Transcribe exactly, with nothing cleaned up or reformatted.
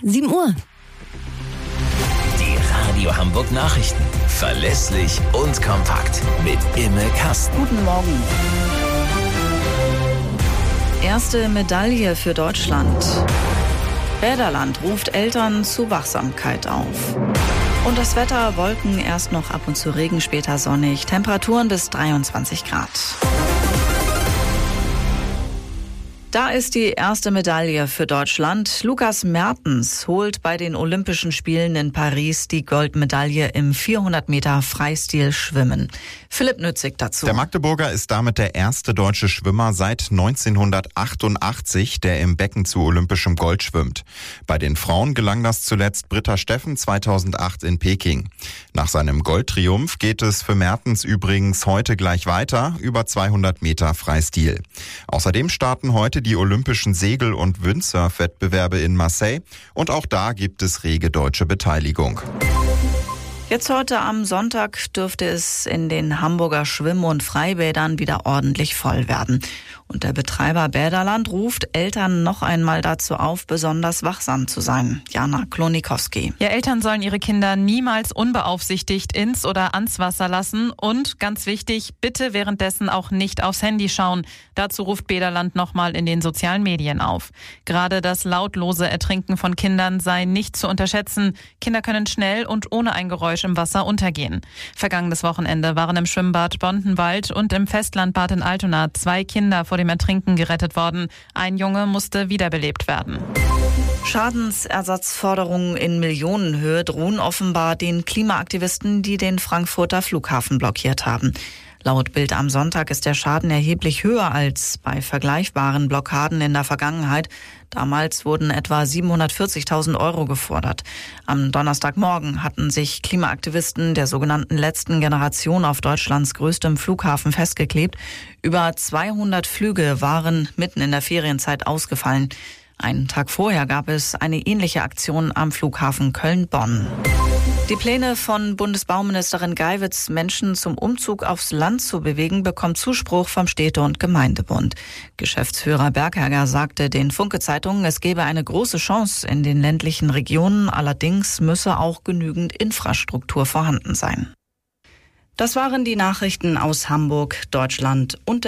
sieben Uhr. Die Radio Hamburg Nachrichten. Verlässlich und kompakt. Mit Imme Kasten. Guten Morgen. Erste Medaille für Deutschland. Bäderland ruft Eltern zu Wachsamkeit auf. Und das Wetter: Wolken, erst noch ab und zu Regen, später sonnig. Temperaturen bis dreiundzwanzig Grad. Da ist die erste Medaille für Deutschland. Lukas Mertens holt bei den Olympischen Spielen in Paris die Goldmedaille im vierhundert Meter Freistil Schwimmen. Philipp Nützig dazu. Der Magdeburger ist damit der erste deutsche Schwimmer seit neunzehnhundertachtundachtzig, der im Becken zu olympischem Gold schwimmt. Bei den Frauen gelang das zuletzt Britta Steffen zweitausendacht in Peking. Nach seinem Goldtriumph geht es für Mertens übrigens heute gleich weiter, über zweihundert Meter Freistil. Außerdem starten heute die olympischen Segel- und Windsurf-Wettbewerbe in Marseille, und auch da gibt es rege deutsche Beteiligung. Jetzt heute am Sonntag dürfte es in den Hamburger Schwimm- und Freibädern wieder ordentlich voll werden. Und der Betreiber Bäderland ruft Eltern noch einmal dazu auf, besonders wachsam zu sein. Jana Klonikowski. Ja, Eltern sollen ihre Kinder niemals unbeaufsichtigt ins oder ans Wasser lassen. Und ganz wichtig, bitte währenddessen auch nicht aufs Handy schauen. Dazu ruft Bäderland nochmal in den sozialen Medien auf. Gerade das lautlose Ertrinken von Kindern sei nicht zu unterschätzen. Kinder können schnell und ohne ein Geräusch im Wasser untergehen. Vergangenes Wochenende waren im Schwimmbad Bontenwald und im Festlandbad in Altona zwei Kinder vor dem Ertrinken gerettet worden. Ein Junge musste wiederbelebt werden. Schadensersatzforderungen in Millionenhöhe drohen offenbar den Klimaaktivisten, die den Frankfurter Flughafen blockiert haben. Laut Bild am Sonntag ist der Schaden erheblich höher als bei vergleichbaren Blockaden in der Vergangenheit. Damals wurden etwa siebenhundertvierzigtausend Euro gefordert. Am Donnerstagmorgen hatten sich Klimaaktivisten der sogenannten letzten Generation auf Deutschlands größtem Flughafen festgeklebt. Über zweihundert Flüge waren mitten in der Ferienzeit ausgefallen. Einen Tag vorher gab es eine ähnliche Aktion am Flughafen Köln-Bonn. Die Pläne von Bundesbauministerin Geiwitz, Menschen zum Umzug aufs Land zu bewegen, bekommt Zuspruch vom Städte- und Gemeindebund. Geschäftsführer Bergherger sagte den Funke-Zeitungen, es gebe eine große Chance in den ländlichen Regionen, allerdings müsse auch genügend Infrastruktur vorhanden sein. Das waren die Nachrichten aus Hamburg, Deutschland und